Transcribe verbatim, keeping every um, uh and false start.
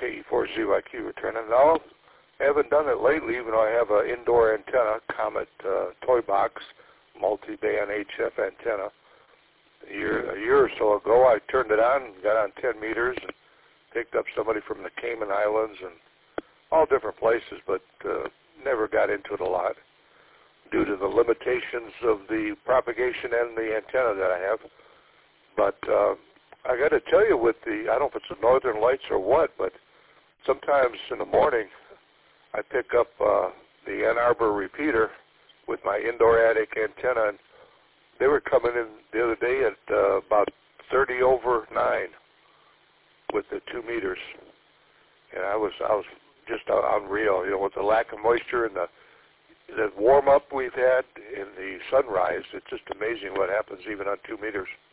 E four Z Y Q returning. Now, I haven't done it lately, even though I have an indoor antenna, Comet uh, toy box, multi-band H F antenna. A year, a year or so ago, I turned it on, got on ten meters, and picked up somebody from the Cayman Islands and all different places, but uh, never got into it a lot due to the limitations of the propagation and the antenna that I have. But uh, I got to tell you, with the, I don't know if it's the Northern Lights or what, but sometimes in the morning I pick up uh, the Ann Arbor repeater with my indoor attic antenna, and they were coming in the other day at uh, about thirty over nine with the two meters, and I was I was just uh, unreal. You know, with the lack of moisture and the the warm up we've had in the sunrise, it's just amazing what happens even on two meters.